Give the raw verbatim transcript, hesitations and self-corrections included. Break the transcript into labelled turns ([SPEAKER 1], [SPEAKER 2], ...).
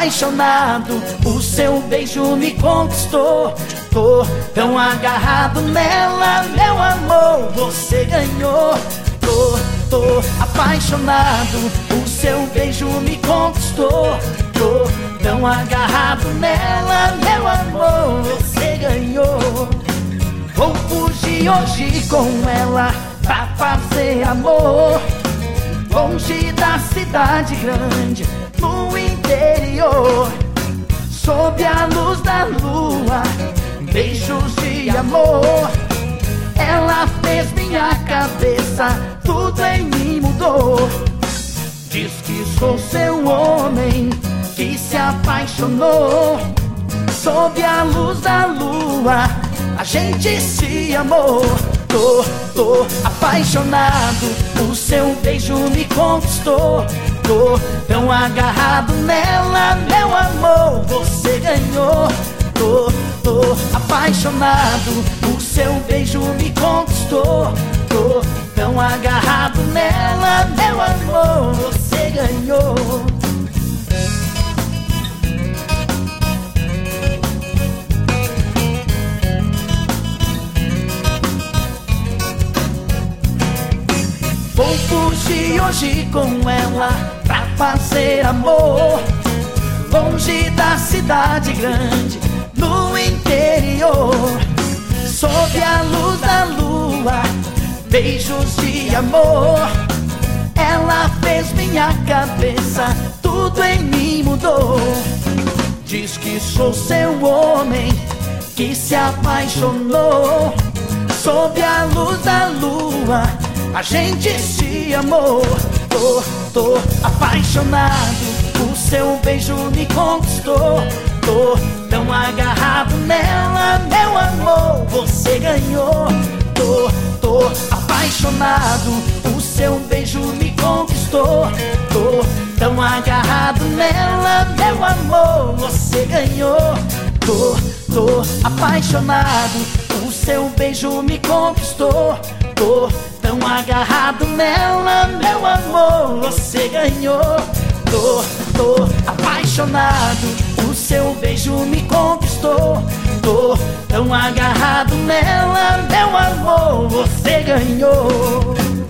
[SPEAKER 1] apaixonado, o seu beijo me conquistou. Tô tão agarrado nela, meu amor, você ganhou. Tô, tô apaixonado, o seu beijo me conquistou. Tô tão agarrado nela, meu amor, você ganhou. Vou fugir hoje com ela pra fazer amor, longe da cidade grande, no interior, sob a luz da lua, beijos de amor. Ela fez minha cabeça, tudo em mim mudou. Diz que sou seu homem, que se apaixonou. Sob a luz da lua, a gente se amou. Tô, tô apaixonado, o seu beijo me conquistou. Tô tão agarrado nela, meu amor, você ganhou. Tô, tô apaixonado, o seu beijo me conquistou. Tô tão agarrado nela, meu amor, você ganhou. Vou fugir hoje com ela pra fazer amor, longe da cidade grande, no interior, sob a luz da lua, beijos de amor. Ela fez minha cabeça, tudo em mim mudou. Diz que sou seu homem, que se apaixonou. Sob a luz da lua, a gente se amou. Tô, tô apaixonado, o seu beijo me conquistou. Tô tão agarrado nela, meu amor, você ganhou. Tô, tô apaixonado, o seu beijo me conquistou. Tô tão agarrado nela, meu amor, você ganhou. Tô, tô apaixonado, o seu beijo me conquistou. Tô tão agarrado nela, meu amor, você ganhou. Tô, tô apaixonado, o seu beijo me conquistou. Tô tão agarrado nela, meu amor, você ganhou.